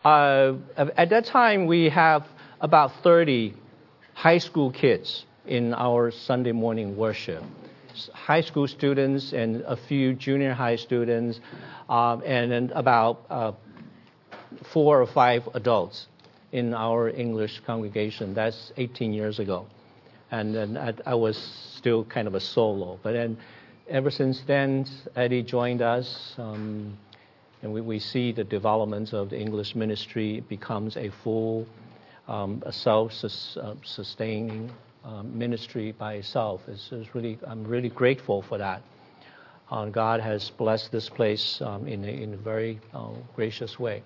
At that time, we have about 30 high school kids in our Sunday morning worship. High school students and a few junior high students, and then about 4 or 5 adults in our English congregation. That's 18 years ago. And then I was still kind of a solo. But then ever since then, Eddie joined us, and we see the development of the English ministry. It becomes a full self-sustaining ministry by itself. I'm really grateful for that. God has blessed this place in a very gracious way.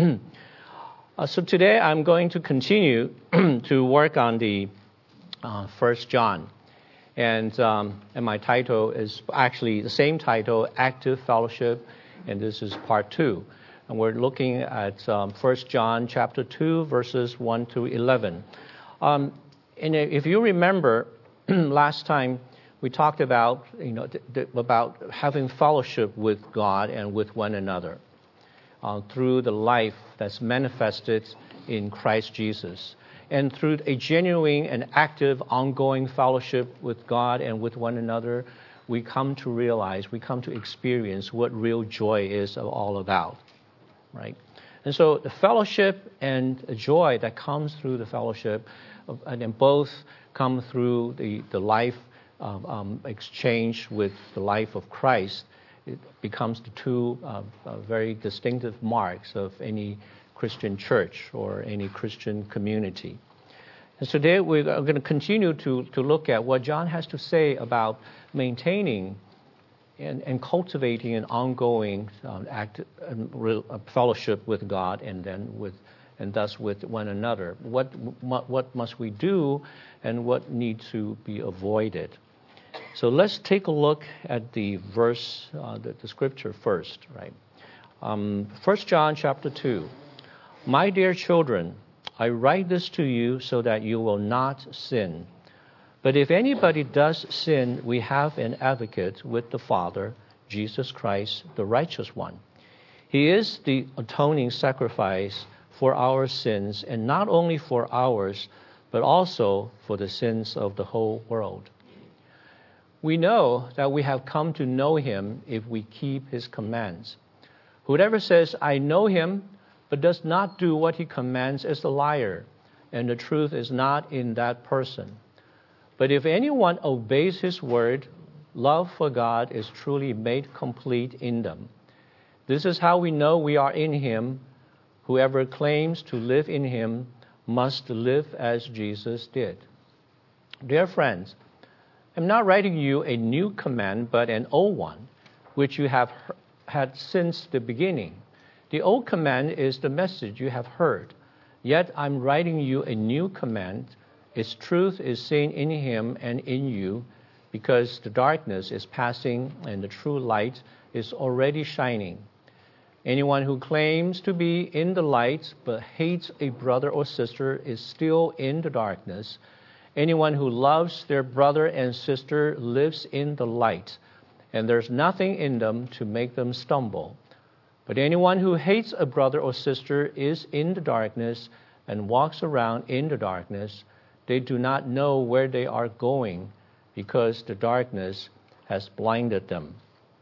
So today I'm going to continue to work on the 1 John. And my title is actually the same title, Active Fellowship, and this is part 2. And we're looking at 1 John chapter 2, verses 1 to 11. And if you remember, last time we talked about, about having fellowship with God and with one another through the life that's manifested in Christ Jesus. And through a genuine and active, ongoing fellowship with God and with one another, we come to realize, we come to experience what real joy is all about, right? And so the fellowship and the joy that comes through the fellowship, and then both come through the life exchange with the life of Christ, it becomes the two very distinctive marks of any Christian church or any Christian community. And so today we're going to continue to look at what John has to say about maintaining and cultivating an ongoing fellowship with God and thus with one another. What must we do and what needs to be avoided? So let's take a look at the verse, the scripture first, right? 1 John chapter 2. My dear children, I write this to you so that you will not sin. But if anybody does sin, we have an advocate with the Father, Jesus Christ, the righteous one. He is the atoning sacrifice for our sins, and not only for ours, but also for the sins of the whole world. We know that we have come to know him if we keep his commands. Whoever says, I know him, but does not do what he commands is a liar, and the truth is not in that person. But if anyone obeys his word, love for God is truly made complete in them. This is how we know we are in him. Whoever claims to live in him must live as Jesus did. Dear friends, I'm not writing you a new command, but an old one, which you have had since the beginning. The old command is the message you have heard. Yet I'm writing you a new command. Its truth is seen in him and in you, because the darkness is passing and the true light is already shining. Anyone who claims to be in the light but hates a brother or sister is still in the darkness. Anyone who loves their brother and sister lives in the light, and there's nothing in them to make them stumble. But anyone who hates a brother or sister is in the darkness and walks around in the darkness. They do not know where they are going because the darkness has blinded them.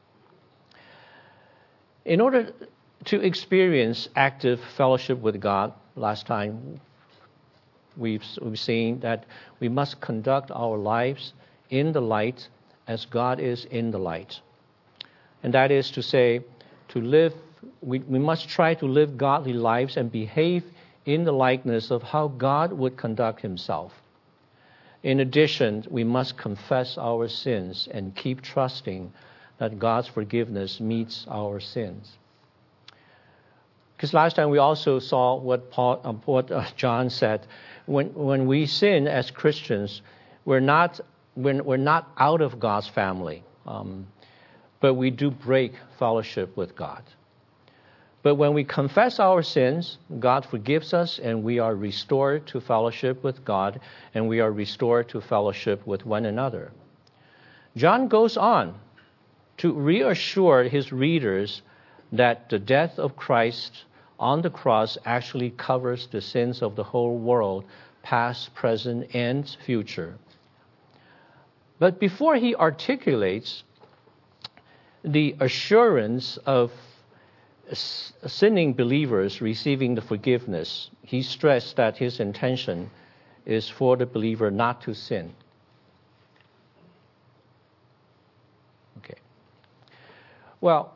In order to experience active fellowship with God, last time we've seen that we must conduct our lives in the light as God is in the light. And that is to say, we must try to live godly lives and behave in the likeness of how God would conduct himself. In addition, we must confess our sins and keep trusting that God's forgiveness meets our sins. Because last time we also saw what John said. When we sin as Christians, we're not out of God's family, but we do break fellowship with God. But when we confess our sins, God forgives us, and we are restored to fellowship with God, and we are restored to fellowship with one another. John goes on to reassure his readers that the death of Christ on the cross actually covers the sins of the whole world, past, present, and future. But before he articulates the assurance of sinning believers receiving the forgiveness, he stressed that his intention is for the believer not to sin. Okay. Well,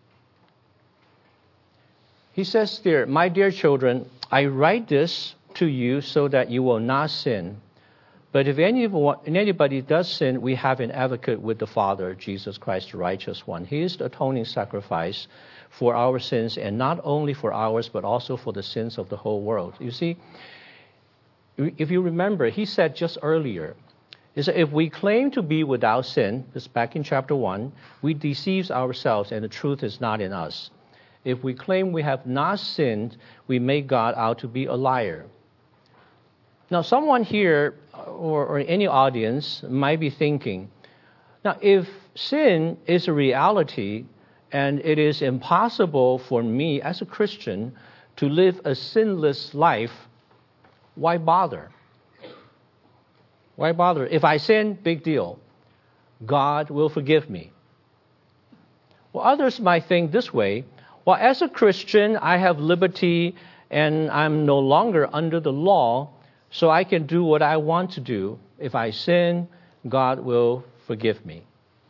he says there, "My dear children, I write this to you so that you will not sin. But if anybody does sin, we have an advocate with the Father, Jesus Christ, the righteous one. He is the atoning sacrifice for our sins, and not only for ours, but also for the sins of the whole world." You see, if you remember, he said just earlier, is that if we claim to be without sin, this back in chapter 1, we deceive ourselves and the truth is not in us. If we claim we have not sinned, we make God out to be a liar. Now, someone here or any audience might be thinking, now, if sin is a reality and it is impossible for me as a Christian to live a sinless life, why bother? Why bother? If I sin, big deal. God will forgive me. Well, others might think this way. Well, as a Christian, I have liberty and I'm no longer under the law, so I can do what I want to do. If I sin, God will forgive me.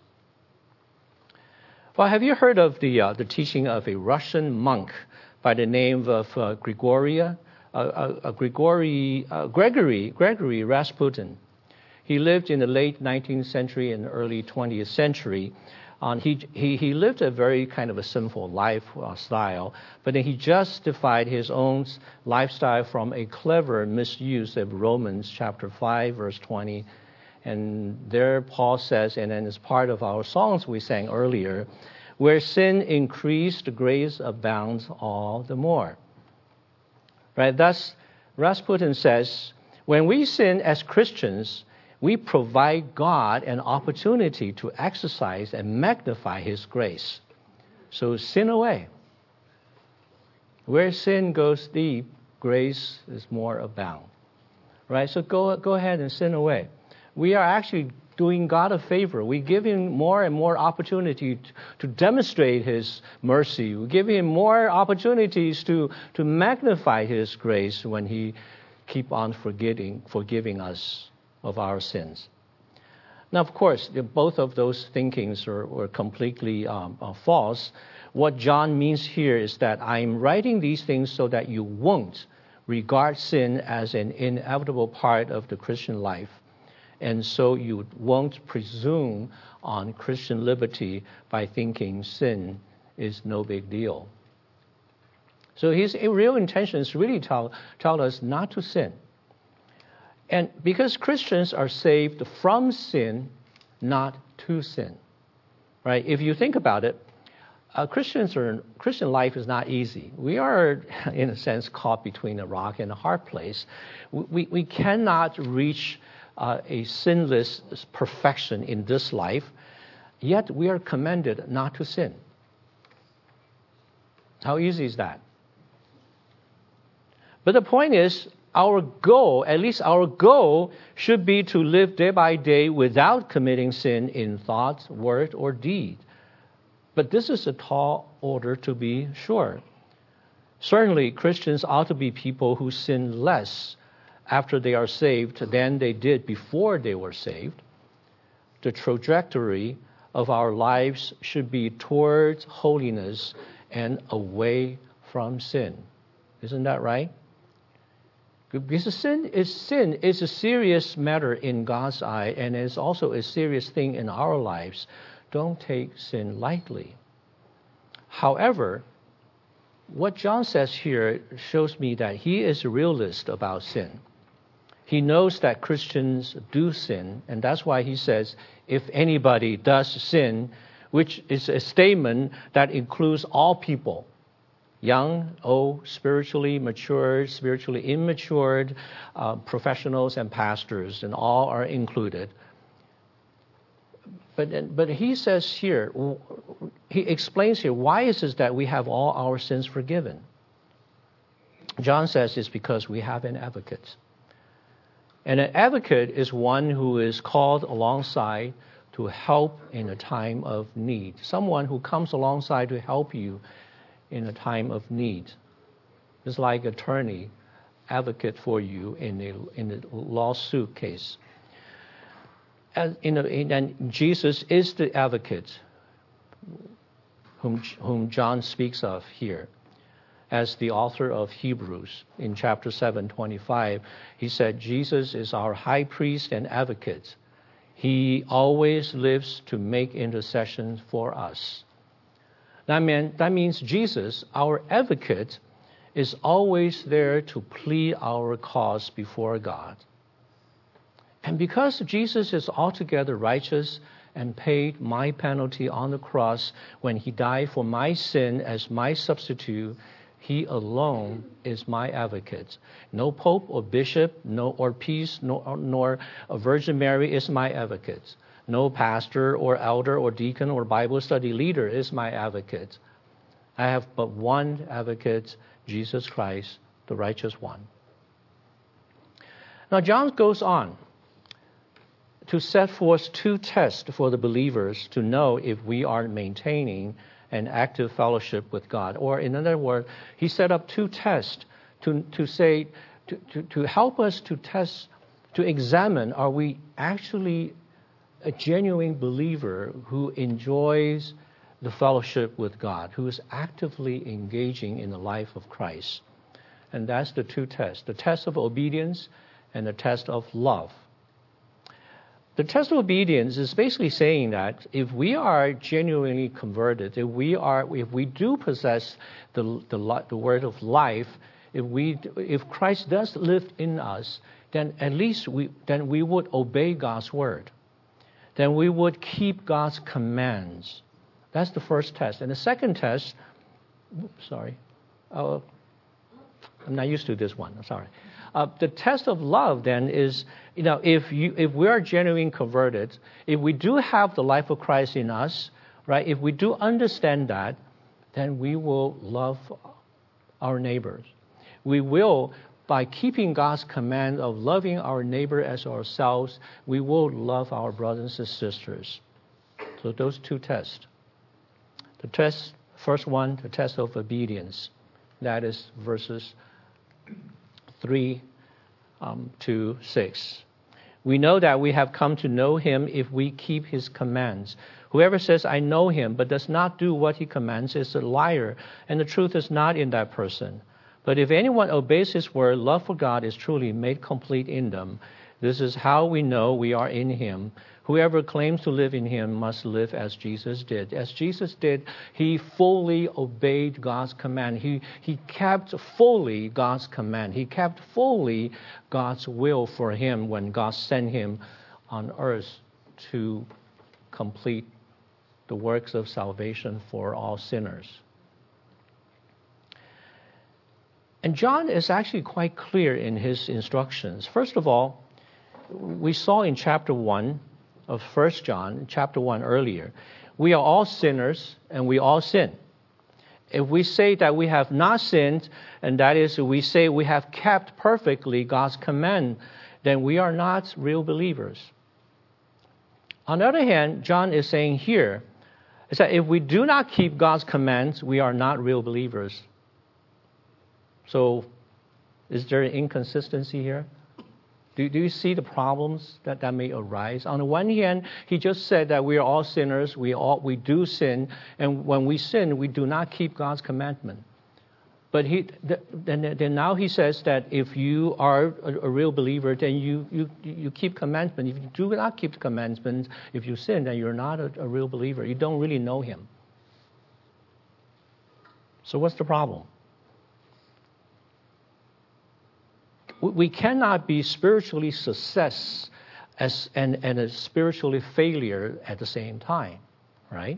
Well, have you heard of the teaching of a Russian monk by the name of Gregory Rasputin? He lived in the late 19th century and early 20th century. He lived a very kind of a sinful lifestyle, but then he justified his own lifestyle from a clever misuse of Romans chapter 5, verse 20. And there Paul says, and then as part of our songs we sang earlier, where sin increased, the grace abounds all the more. Right? Thus, Rasputin says, when we sin as Christians, we provide God an opportunity to exercise and magnify His grace. So sin away. Where sin goes deep, grace is more abound. Right? So go ahead and sin away. We are actually doing God a favor. We give Him more and more opportunity to demonstrate His mercy. We give Him more opportunities to magnify His grace when He keep on forgiving us of our sins. Now, of course, both of those thinkings are completely false. What John means here is that I'm writing these things so that you won't regard sin as an inevitable part of the Christian life, and so you won't presume on Christian liberty by thinking sin is no big deal. So his real intention is really tell us not to sin. And because Christians are saved from sin, not to sin, right? If you think about it, Christian life is not easy. We are, in a sense, caught between a rock and a hard place. We cannot reach a sinless perfection in this life, yet we are commanded not to sin. How easy is that? But the point is, our goal, at least our goal, should be to live day by day without committing sin in thought, word, or deed. But this is a tall order, to be sure. Certainly, Christians ought to be people who sin less after they are saved than they did before they were saved. The trajectory of our lives should be towards holiness and away from sin. Isn't that right? Because sin is a serious matter in God's eye, and is also a serious thing in our lives. Don't take sin lightly. However, what John says here shows me that he is a realist about sin. He knows that Christians do sin, and that's why he says, if anybody does sin, which is a statement that includes all people, young, old, spiritually matured, spiritually immatured, professionals and pastors, and all are included. But he says here, he explains here, why is it that we have all our sins forgiven? John says it's because we have an advocate. And an advocate is one who is called alongside to help in a time of need. Someone who comes alongside to help you in a time of need. It's like attorney, advocate for you in a lawsuit case. And Jesus is the advocate whom John speaks of here. As the author of Hebrews in chapter 7:25, he said, Jesus is our high priest and advocate. He always lives to make intercession for us. That means Jesus, our advocate, is always there to plead our cause before God. And because Jesus is altogether righteous and paid my penalty on the cross when he died for my sin as my substitute, he alone is my advocate. No pope or bishop, or priest, nor a Virgin Mary is my advocate. No pastor or elder or deacon or Bible study leader is my advocate. I have but one advocate, Jesus Christ, the righteous one. Now John goes on to set forth two tests for the believers to know if we are maintaining an active fellowship with God. Or in other words, he set up two tests to help us to test, to examine, are we actually a genuine believer who enjoys the fellowship with God, who is actively engaging in the life of Christ. And that's the two tests, the test of obedience and the test of love. The test of obedience is basically saying that if we are genuinely converted, if we do possess the word of life, if Christ does live in us, then at least we would obey God's word. Then we would keep God's commands. That's the first test. And the second test, I'm not used to this one. I'm sorry. The test of love then is, if we are genuinely converted, if we do have the life of Christ in us, right? If we do understand that, then we will love our neighbors. We will, by keeping God's command of loving our neighbor as ourselves, we will love our brothers and sisters. So those two tests. The test, first one, the test of obedience. That is verses 3 to 6. We know that we have come to know him if we keep his commands. Whoever says, I know him, but does not do what he commands is a liar, and the truth is not in that person. But if anyone obeys his word, love for God is truly made complete in them. This is how we know we are in him. Whoever claims to live in him must live as Jesus did. As Jesus did, he fully obeyed God's command. He kept fully God's command. He kept fully God's will for him when God sent him on earth to complete the works of salvation for all sinners. And John is actually quite clear in his instructions. First of all, we saw in chapter 1 of 1 John, chapter 1 earlier, we are all sinners and we all sin. If we say that we have not sinned, and that is, we say we have kept perfectly God's command, then we are not real believers. On the other hand, John is saying here, is that if we do not keep God's commands, we are not real believers. So, is there an inconsistency here? Do you see the problems that may arise? On the one hand, he just said that we are all sinners, we do sin, and when we sin, we do not keep God's commandment. But then now he says that if you are a real believer, then you keep commandment. If you do not keep the commandments, if you sin, then you're not a real believer. You don't really know him. So what's the problem? We cannot be spiritually success and a spiritually failure at the same time, right?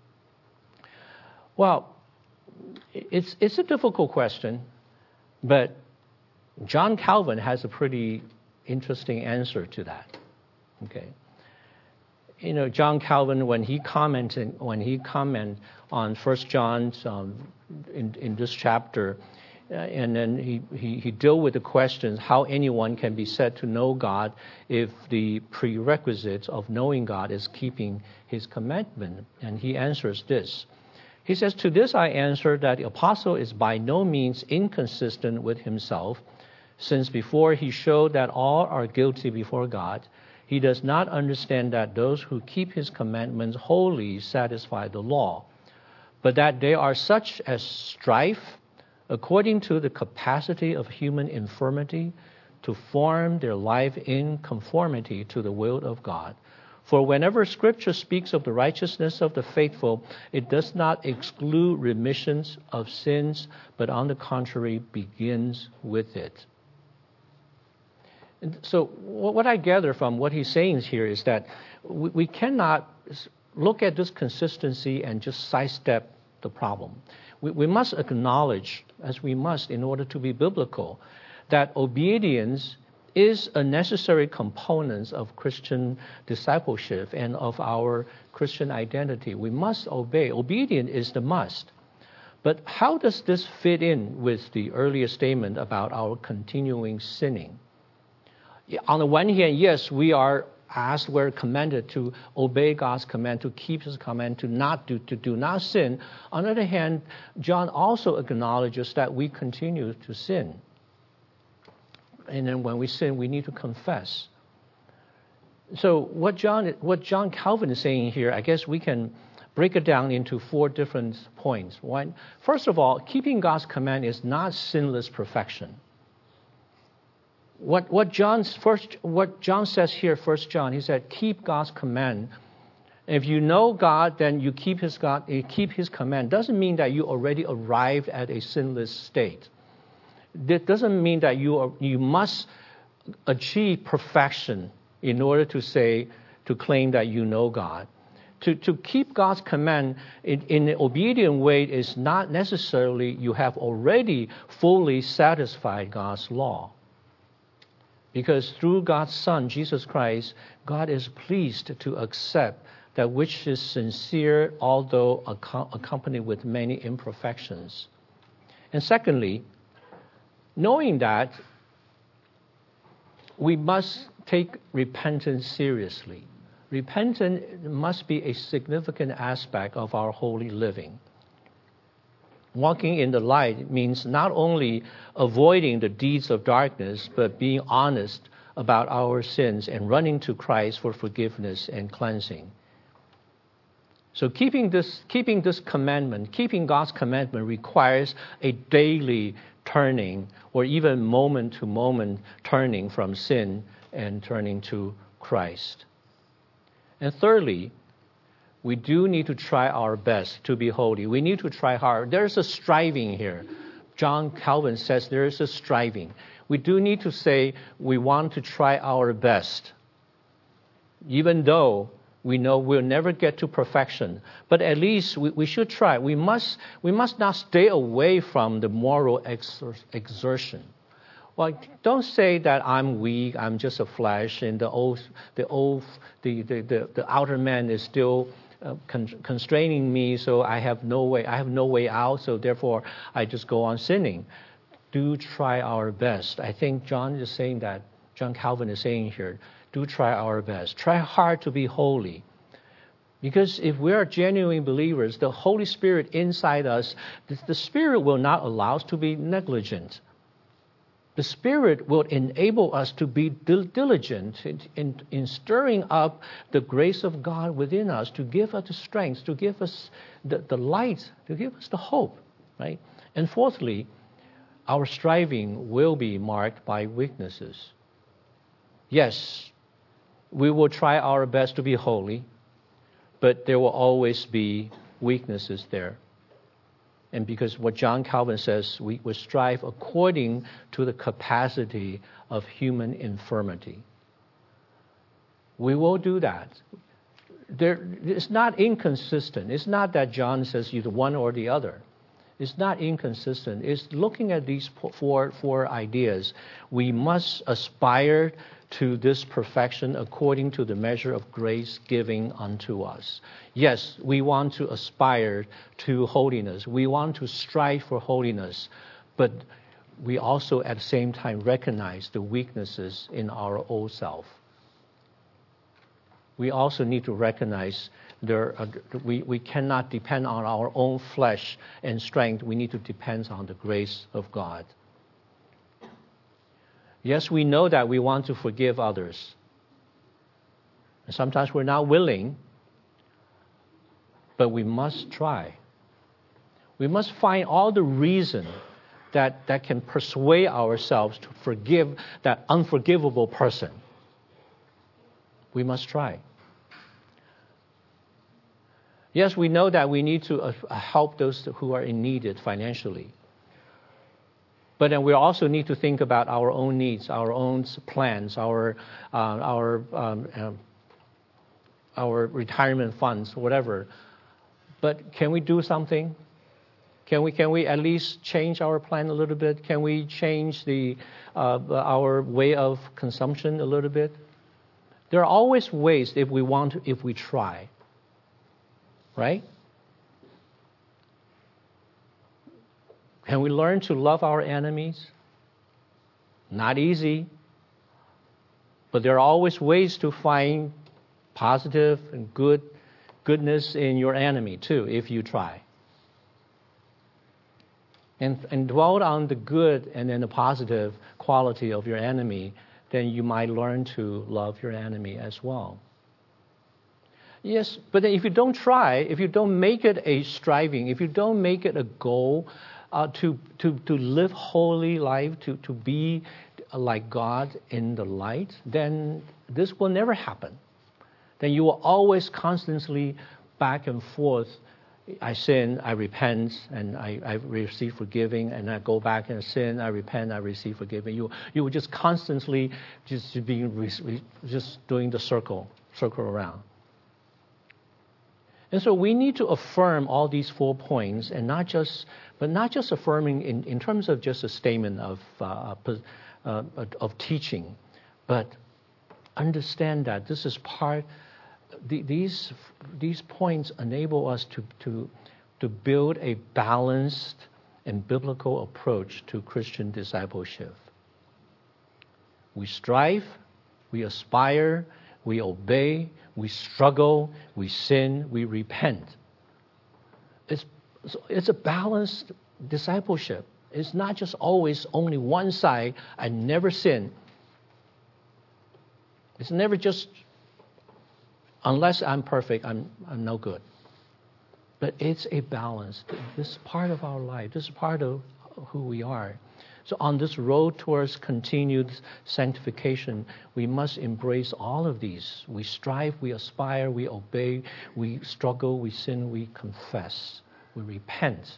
Well, it's a difficult question, but John Calvin has a pretty interesting answer to that. Okay, John Calvin, when he commented on 1 John in this chapter, And then he dealt with the questions how anyone can be said to know God if the prerequisites of knowing God is keeping his commandment. And he answers this. He says, to this I answer that the apostle is by no means inconsistent with himself, since before he showed that all are guilty before God, he does not understand that those who keep his commandments wholly satisfy the law, but that they are such as strive according to the capacity of human infirmity to form their life in conformity to the will of God. For whenever Scripture speaks of the righteousness of the faithful, it does not exclude remissions of sins, but on the contrary begins with it. And so what I gather from what he's saying here is that we cannot look at this consistency and just sidestep the problem. We must acknowledge, as we must in order to be biblical, that obedience is a necessary component of Christian discipleship and of our Christian identity. We must obey. Obedience is the must. But how does this fit in with the earlier statement about our continuing sinning? On the one hand, yes, we are asked, we're commanded to obey God's command, to keep his command, to do not sin. On the other hand, John also acknowledges that we continue to sin. And then when we sin, we need to confess. So what John Calvin is saying here, I guess we can break it down into 4 different points. One, first of all, keeping God's command is not sinless perfection. What John says here, 1 John, he said, keep God's command. If you know God, then you keep his command. Doesn't mean that you already arrived at a sinless state. That doesn't mean that you must achieve perfection in order to claim that you know God. To keep God's command in an obedient way is not necessarily you have already fully satisfied God's law. Because through God's Son, Jesus Christ, God is pleased to accept that which is sincere, although accompanied with many imperfections. And secondly, knowing that we must take repentance seriously. Repentance must be a significant aspect of our holy living. Walking in the light means not only avoiding the deeds of darkness, but being honest about our sins and running to Christ for forgiveness and cleansing. So keeping this commandment, keeping God's commandment requires a daily turning or even moment-to-moment turning from sin and turning to Christ. And thirdly, we do need to try our best to be holy. We need to try hard. There's a striving here. John Calvin says there is a striving. We do need to say we want to try our best, even though we know we'll never get to perfection. But at least we should try. We must not stay away from the moral exertion. Well, don't say that I'm weak, I'm just a flesh, and the outer man is still constraining me, so I have no way out, so therefore I just go on sinning. Do try our best. I think John Calvin is saying here, do try our best. Try hard to be holy. Because if we are genuine believers, the Holy Spirit inside us, the Spirit will not allow us to be negligent. The Spirit will enable us to be diligent in stirring up the grace of God within us, to give us the strength, to give us the light, to give us the hope, right? And fourthly, our striving will be marked by weaknesses. Yes, we will try our best to be holy, but there will always be weaknesses there. And because what John Calvin says, we will strive according to the capacity of human infirmity. We will do that. It's not inconsistent. It's not that John says either one or the other. It's not inconsistent. It's looking at these four ideas. We must aspire to this perfection according to the measure of grace given unto us. Yes, we want to aspire to holiness. We want to strive for holiness. But we also at the same time recognize the weaknesses in our old self. We also need to recognize we cannot depend on our own flesh and strength. We need to depend on the grace of God. Yes, we know that we want to forgive others. And sometimes we're not willing, but we must try. We must find all the reason that can persuade ourselves to forgive that unforgivable person. We must try. Yes, we know that we need to help those who are in need financially. But then we also need to think about our own needs, our own plans, our retirement funds, whatever. But can we do something? Can we at least change our plan a little bit? Can we change our way of consumption a little bit? There are always ways if we try. Right? Can we learn to love our enemies? Not easy. But there are always ways to find positive and goodness in your enemy too, if you try. And dwell on the good and then the positive quality of your enemy, then you might learn to love your enemy as well. Yes, but if you don't try, if you don't make it a striving, if you don't make it a goal to live holy life, to be like God in the light, then this will never happen. Then you will always constantly back and forth. I sin, I repent, and I receive forgiving, and I go back and sin, I repent, I receive forgiving. You will just constantly just doing the circle around. And so we need to affirm all these 4 points, and not just affirming in terms of just a statement of teaching, but understand that this is part. These points enable us to build a balanced and biblical approach to Christian discipleship. We strive, we aspire, we obey, we struggle, we sin, we repent. It's a balanced discipleship. It's not just always only one side. I never sin. It's never just, unless I'm perfect, I'm no good. But it's a balance. This is part of our life. This is part of who we are. So on this road towards continued sanctification, we must embrace all of these. We strive, we aspire, we obey, we struggle, we sin, we confess, we repent.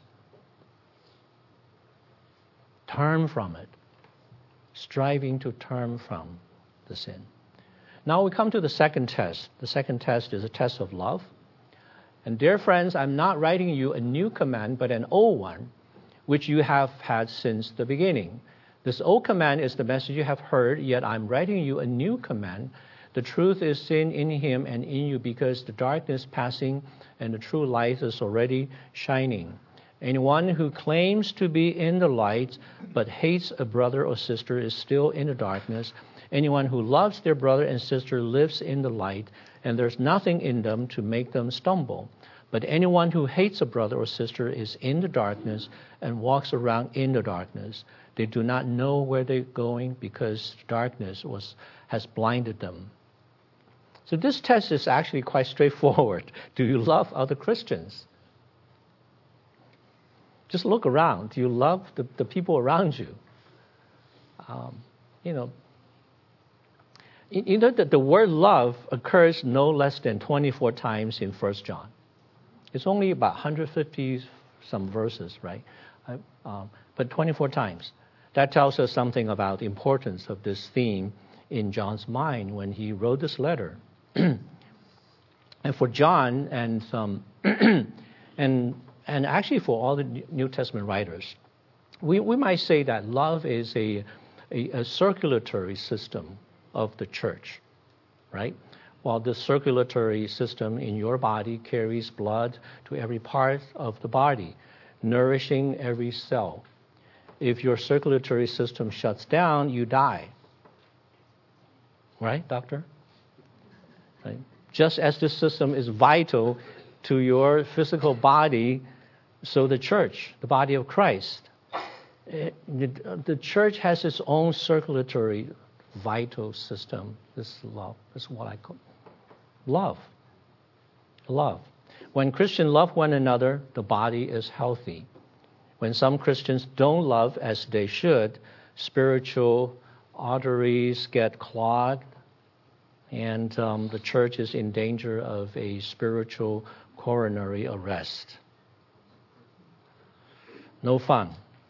Turn from it, striving to turn from the sin. Now we come to the second test. The second test is a test of love. And dear friends, I'm not writing you a new command, but an old one, which you have had since the beginning. This old command is the message you have heard, yet I'm writing you a new command. The truth is seen in him and in you, because the darkness passing and the true light is already shining. Anyone who claims to be in the light but hates a brother or sister is still in the darkness. Anyone who loves their brother and sister lives in the light, and there's nothing in them to make them stumble. But anyone who hates a brother or sister is in the darkness and walks around in the darkness. They do not know where they're going because darkness has blinded them. So this test is actually quite straightforward. Do you love other Christians? Just look around. Do you love the people around you? The word love occurs no less than 24 times in 1 John. It's only about 150 some verses, right? But 24 times. That tells us something about the importance of this theme in John's mind when he wrote this letter. And for John and actually for all the New Testament writers, we might say that love is a circulatory system of the church, right? While the circulatory system in your body carries blood to every part of the body, nourishing every cell. if your circulatory system shuts down, you die. Right, doctor? Right. Just as this system is vital to your physical body, so the church, the body of Christ, the church has its own circulatory vital system. This love is what I call love. Love. When Christians love one another, the body is healthy. When some Christians don't love as they should, spiritual arteries get clogged, and the church is in danger of a spiritual coronary arrest. No fun.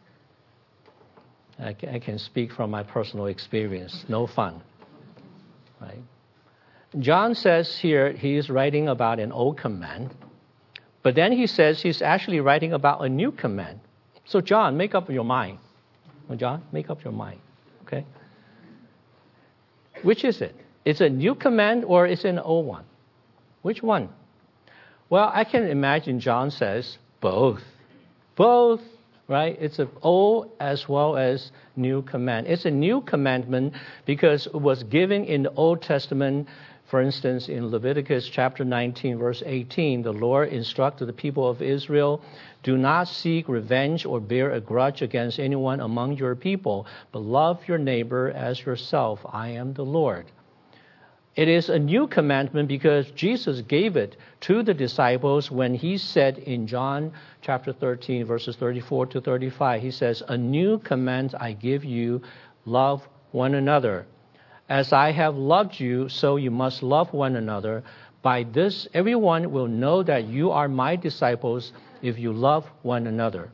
I can speak from my personal experience. No fun. Right? John says here he is writing about an old command, but then he says he's actually writing about a new command. So John, make up your mind. John, make up your mind. Okay? Which is it? Is it a new command or is it an old one? Which one? Well, I can imagine John says both. Both, right? It's an old as well as new command. It's a new commandment because it was given in the Old Testament. For instance, in Leviticus chapter 19, verse 18, the Lord instructed the people of Israel, do not seek revenge or bear a grudge against anyone among your people, but love your neighbor as yourself. I am the Lord. It is a new commandment because Jesus gave it to the disciples when he said in John chapter 13, verses 34 to 35, he says, a new command I give you, love one another. As I have loved you, so you must love one another. By this, everyone will know that you are my disciples if you love one another.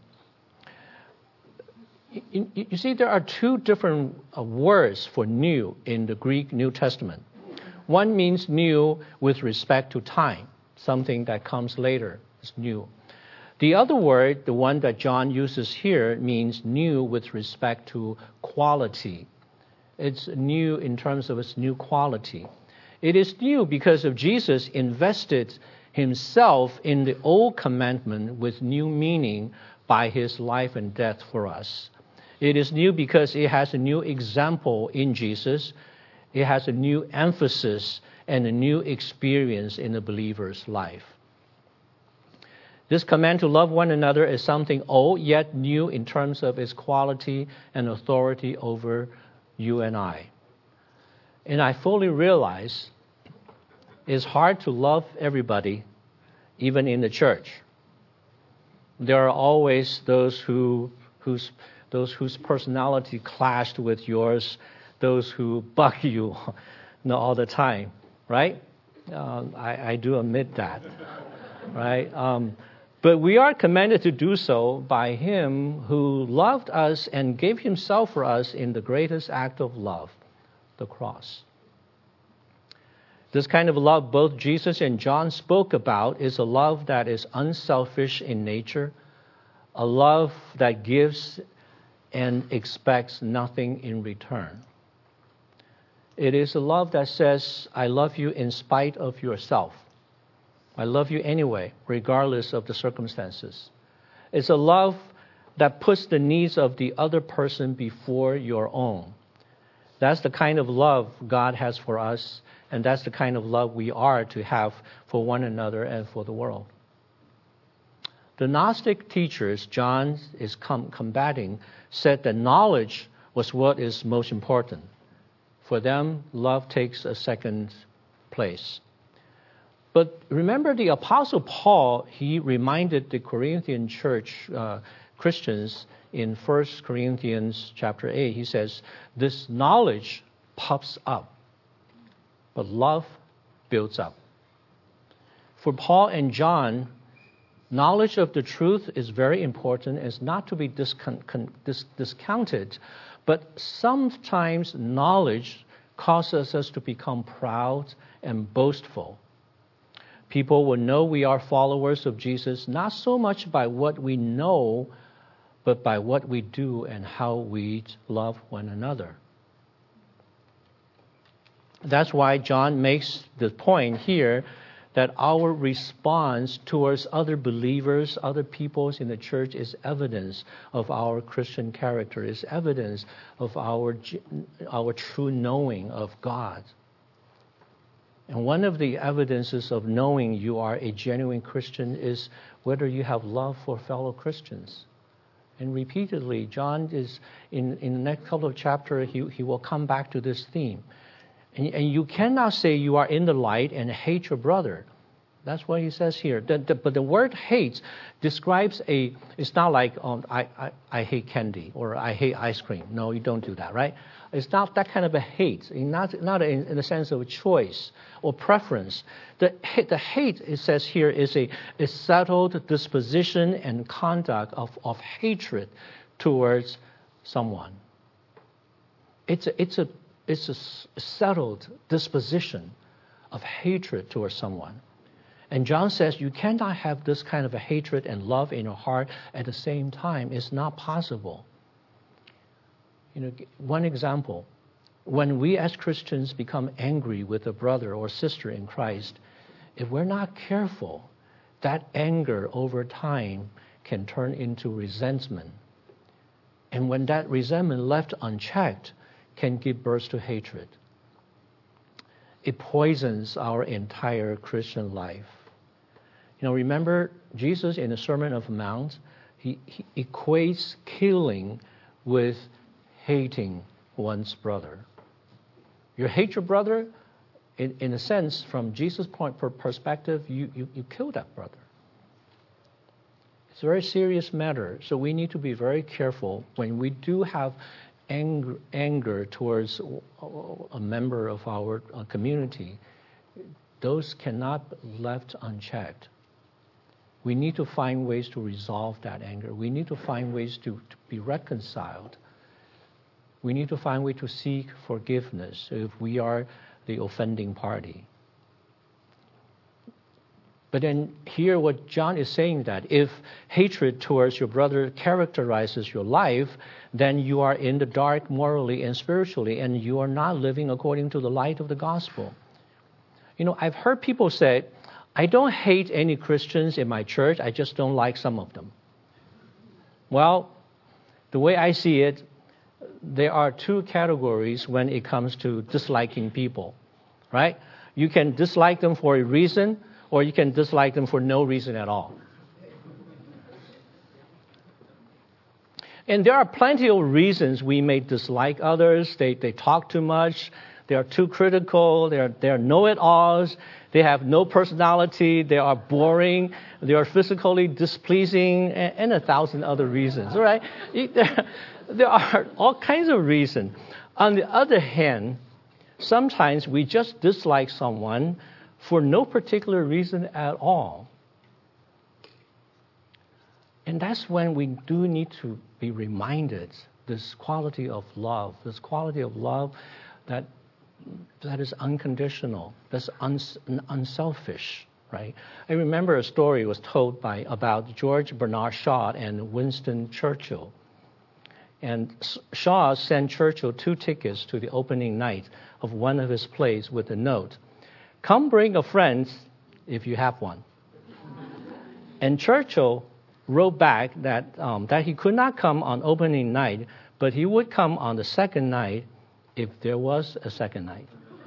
You see, there are two different words for new in the Greek New Testament. One means new with respect to time, something that comes later is new. The other word, the one that John uses here, means new with respect to quality. It's new in terms of its new quality. It is new because of Jesus invested himself in the old commandment with new meaning by his life and death for us. It is new because it has a new example in Jesus. It has a new emphasis and a new experience in the believer's life. This command to love one another is something old yet new in terms of its quality and authority over you and I. And I fully realize it's hard to love everybody, even in the church. There are always those whose personality clashed with yours, those who bug you all the time, right? I do admit that, right? But we are commanded to do so by him who loved us and gave himself for us in the greatest act of love, the cross. This kind of love both Jesus and John spoke about is a love that is unselfish in nature, a love that gives and expects nothing in return. It is a love that says, I love you in spite of yourself. I love you anyway, regardless of the circumstances. It's a love that puts the needs of the other person before your own. That's the kind of love God has for us, and that's the kind of love we are to have for one another and for the world. The Gnostic teachers John is combating said that knowledge was what is most important. For them, love takes a second place. But remember the Apostle Paul, he reminded the Corinthian church Christians in 1 Corinthians chapter 8, he says, this knowledge puffs up, but love builds up. For Paul and John, knowledge of the truth is very important. It's not to be discounted, but sometimes knowledge causes us to become proud and boastful. People will know we are followers of Jesus, not so much by what we know, but by what we do and how we love one another. That's why John makes the point here that our response towards other believers, other peoples in the church is evidence of our Christian character, is evidence of our true knowing of God. And one of the evidences of knowing you are a genuine Christian is whether you have love for fellow Christians. And repeatedly, John is, in the next couple of chapters, he will come back to this theme. And you cannot say you are in the light and hate your brother. That's what he says here. But the word hate describes it's not like I hate candy or I hate ice cream. No, you don't do that, right? It's not that kind of a hate, not in the sense of a choice or preference. The hate, it says here, is a settled disposition and conduct of hatred towards someone. It's a settled disposition of hatred towards someone. And John says you cannot have this kind of a hatred and love in your heart at the same time. It's not possible. One example, when we as Christians become angry with a brother or sister in Christ, if we're not careful, that anger over time can turn into resentment. And when that resentment left unchecked can give birth to hatred. It poisons our entire Christian life. Remember Jesus in the Sermon on the Mount, he equates killing with hating one's brother. You hate your brother, in a sense, from Jesus' perspective, you kill that brother. It's a very serious matter, so we need to be very careful when we do have anger towards a member of our community. Those cannot be left unchecked. We need to find ways to resolve that anger. We need to find ways to be reconciled. We need to find ways to seek forgiveness if we are the offending party. But then here what John is saying, that if hatred towards your brother characterizes your life, then you are in the dark morally and spiritually, and you are not living according to the light of the gospel. I've heard people say, I don't hate any Christians in my church, I just don't like some of them. Well, the way I see it, there are two categories when it comes to disliking people, right? You can dislike them for a reason, or you can dislike them for no reason at all. And there are plenty of reasons we may dislike others. They talk too much. They are too critical. They are know-it-alls. They have no personality. They are boring. They are physically displeasing, and 1,000 other reasons. All right? There are all kinds of reasons. On the other hand, sometimes we just dislike someone for no particular reason at all. And that's when we do need to be reminded this quality of love that is unconditional, that's unselfish, right? I remember a story was told about George Bernard Shaw and Winston Churchill. And Shaw sent Churchill 2 tickets to the opening night of one of his plays with a note, "Come bring a friend if you have one." And Churchill wrote back that he could not come on opening night, but he would come on the second night if there was a second night.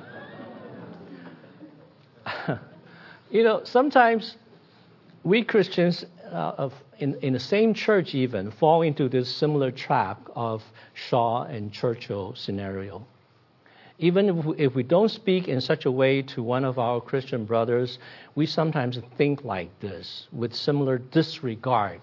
Sometimes we Christians in the same church even fall into this similar trap of Shaw and Churchill scenario. Even if we don't speak in such a way to one of our Christian brothers, we sometimes think like this, with similar disregard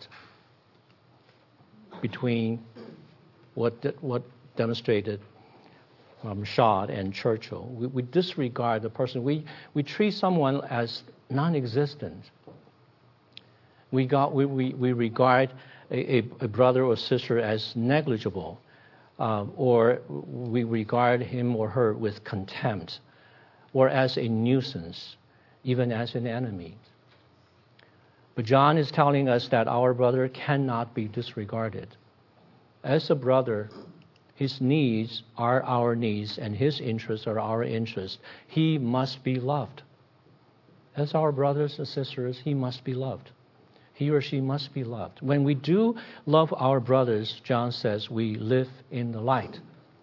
between what demonstrated from Shaw and Churchill. We disregard the person. We treat someone as non-existent. We regard a brother or sister as negligible. Or we regard him or her with contempt, or as a nuisance, even as an enemy. But John is telling us that our brother cannot be disregarded. As a brother, his needs are our needs, and his interests are our interests. He must be loved. as our brothers and sisters, he must be loved. He or she must be loved. When we do love our brothers, John says, we live in the light.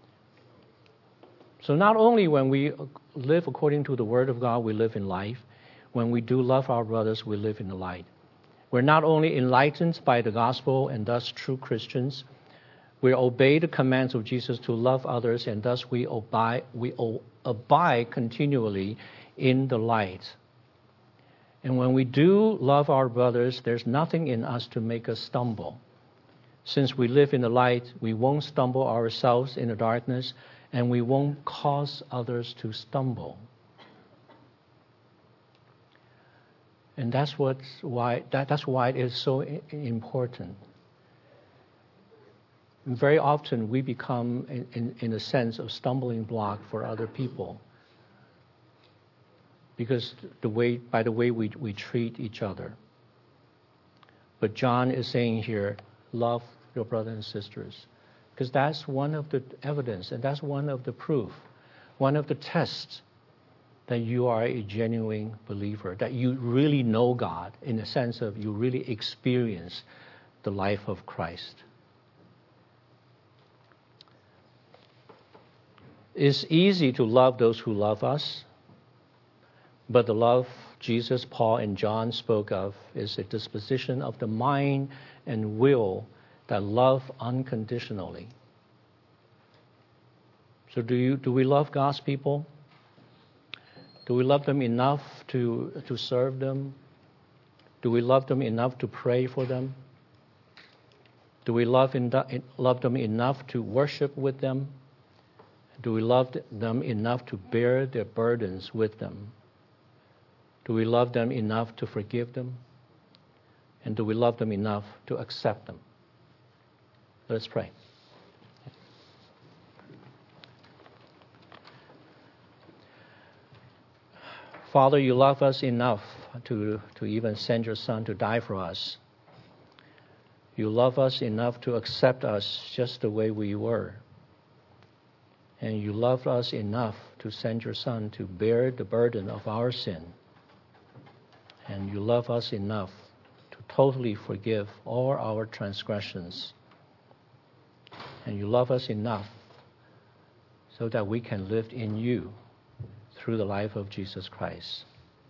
So not only when we live according to the Word of God, we live in life. When we do love our brothers, we live in the light. We're not only enlightened by the gospel and thus true Christians, we obey the commands of Jesus to love others, and thus we abide continually in the light. And when we do love our brothers, there's nothing in us to make us stumble. Since we live in the light, we won't stumble ourselves in the darkness, and we won't cause others to stumble. And that's why it is so important. And very often we become, in a sense, a stumbling block for other people, because by the way we treat each other. But John is saying here, love your brothers and sisters, because that's one of the evidence, and that's one of the proof, one of the tests that you are a genuine believer, that you really know God, in the sense of you really experience the life of Christ. It's easy to love those who love us, but the love Jesus, Paul, and John spoke of is a disposition of the mind and will that love unconditionally. So do we love God's people? Do we love them enough to serve them? Do we love them enough to pray for them? Do we love them enough to worship with them? Do we love them enough to bear their burdens with them? Do we love them enough to forgive them? And do we love them enough to accept them? Let's pray. Father, you love us enough to even send your Son to die for us. You love us enough to accept us just the way we were. And you love us enough to send your Son to bear the burden of our sin. And you love us enough to totally forgive all our transgressions. And you love us enough so that we can live in you through the life of Jesus Christ.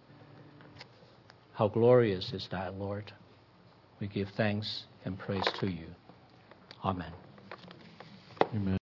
How glorious is that, Lord. We give thanks and praise to you. Amen. Amen.